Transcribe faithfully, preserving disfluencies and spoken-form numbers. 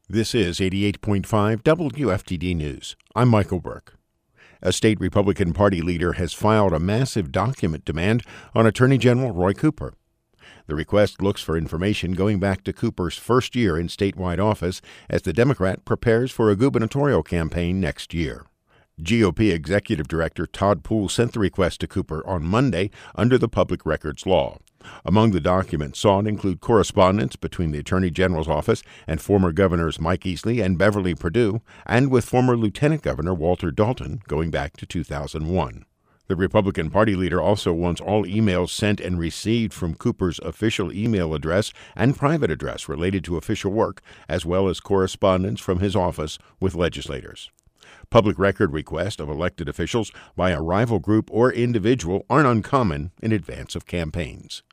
This is eighty-eight point five W F T D News. I'm Michael Burke. A state Republican Party leader has filed a massive document demand on Attorney General Roy Cooper. The request looks for information going back to Cooper's first year in statewide office as the Democrat prepares for a gubernatorial campaign next year. G O P Executive Director Todd Poole sent the request to Cooper on Monday under the Public Records Law. Among the documents sought include correspondence between the Attorney General's office and former Governors Mike Easley and Beverly Perdue, and with former Lieutenant Governor Walter Dalton going back to two thousand one. The Republican Party leader also wants all emails sent and received from Cooper's official email address and private address related to official work, as well as correspondence from his office with legislators. Public record requests of elected officials by a rival group or individual aren't uncommon in advance of campaigns.